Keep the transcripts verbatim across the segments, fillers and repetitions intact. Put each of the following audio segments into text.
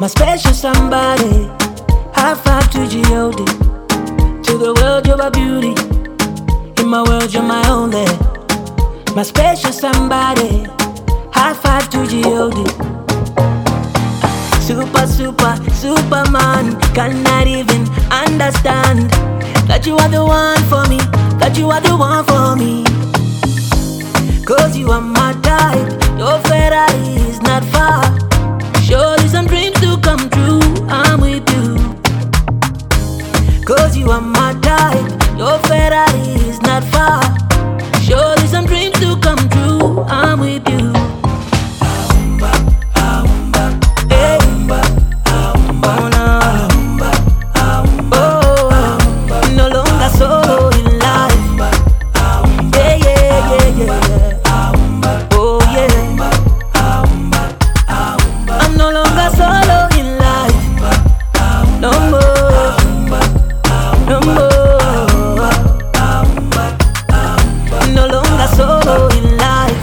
my special somebody. High five to G O D. To the world, you're my beauty. In my world, you're my only. My special somebody. High five to G O D. Super, super, superman. Cannot even understand that you are the one for me. That you are the one for me. Cause you are my type. Your Ferrari is not far. Surely some dreams do come true. I'm with you. Cause you are my type. Your Ferrari is not far. Surely some dreams do come true. I'm with you. Hey. Oh, no. Oh, no longer solo in life. Yeah, yeah, yeah, yeah. Oh, yeah. I'm no longer solo in life. No more. No more. No longer solo in life.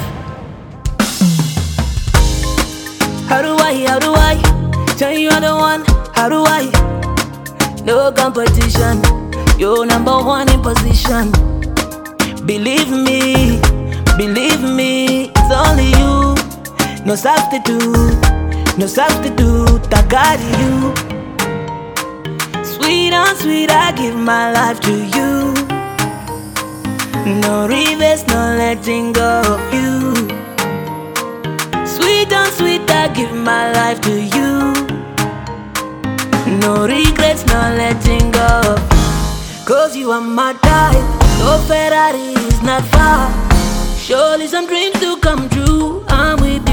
How do I, how do I tell you you're the one? How do I? No competition. You're number one in position. Believe me, believe me, it's only you. No substitute, no substitute, I got you. Sweet and sweet, I give my life to you. No reverse, no letting go of you. Sweet and sweet, I give my life to you. No regrets, no letting go of you. Cause you are my type. Your Ferrari is not far. Surely some dreams do come true. I'm with you.